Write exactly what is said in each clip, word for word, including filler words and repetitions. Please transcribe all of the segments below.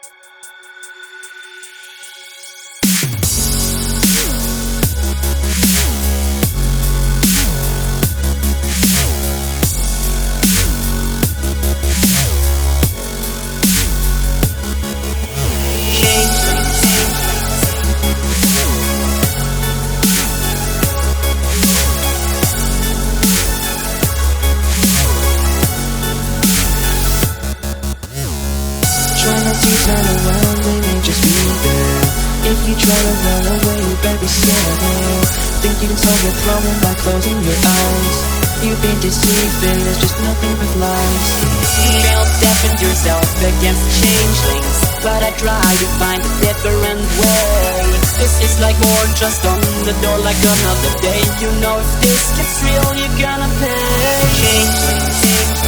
Try not to turn around, they may just be there. If you try to run away, you better be scared. Think you can solve your problem by closing your eyes. You've been deceived, and there's just nothing but lies. You felt deafened yourself against changelings, but I try to find a different way. This is like more just on the door like another day. You know if this gets real, you're gonna pay. Changelings, changelings.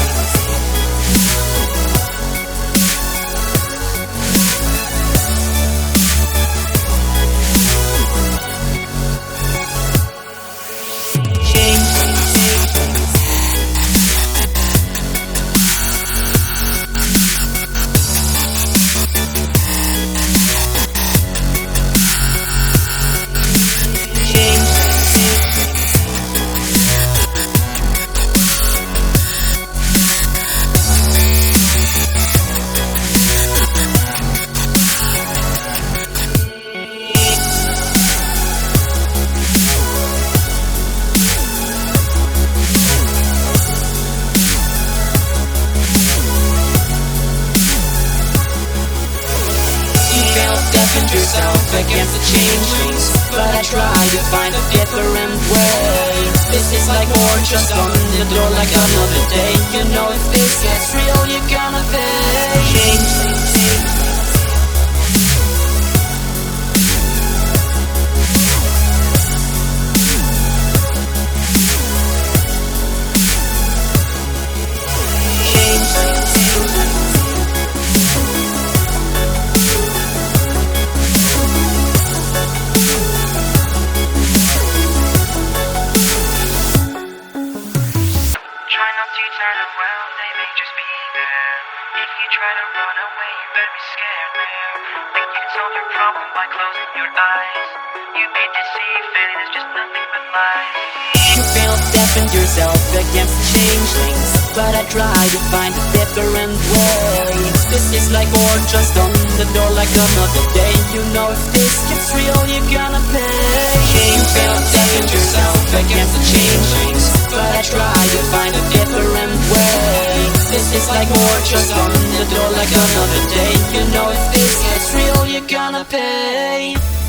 Deafened yourself against the changelings, but I try to find a different way. This is like more just on the door like another day. You know if this gets real, you're gonna pay. Changelings, changelings. Turn around, they may just be there. If you try to run away, you better be scared there. Think you can solve your problem by closing your eyes. You've been deceived, and there's just nothing but lies. You felt deafened yourself against changelings, but I try to find a different way. This is like more just on the door like another day. You know if this gets real, you're gonna pay. You felt deafened yourself against the changelings, but I try to find a different way. This is like more just on the door like another day. You know if this gets real, you're gonna pay.